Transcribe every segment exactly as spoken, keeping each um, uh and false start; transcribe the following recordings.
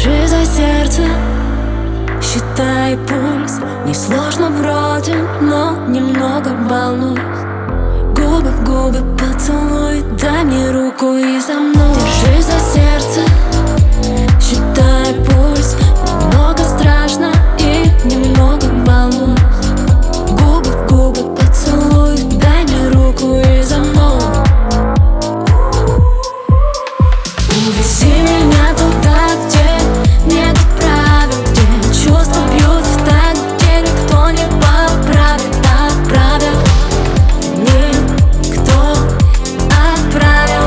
Держи за сердце, считай пульс. Несложно вроде, но немного волнуюсь. Губы в губы поцелуй, дай мне руку и за мной. Держи за сердце, считай пульс. Немного страшно и немного волнуюсь. Губы в губы поцелуй, дай мне руку и за мной. Увези меня туда, где нет правил, где чувства бьют в такт, где никто не поправит, отправил. Никто отправил,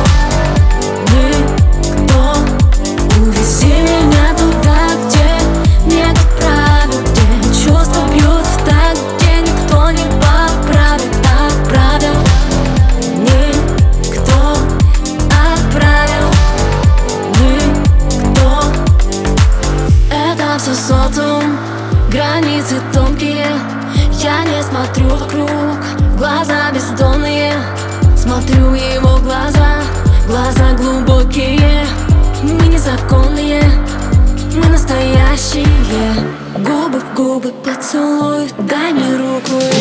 никто. Увези меня туда, где нет правил, где чувства бьют в такт, где никто не поправит, отправил. Никто отправил. Это все социум, границы тонкие. Я не смотрю вокруг, глаза бездонные. Смотрю его глаза, глаза глубокие. Мы незаконные, мы настоящие. Губы в губы поцелуй, дай мне руку.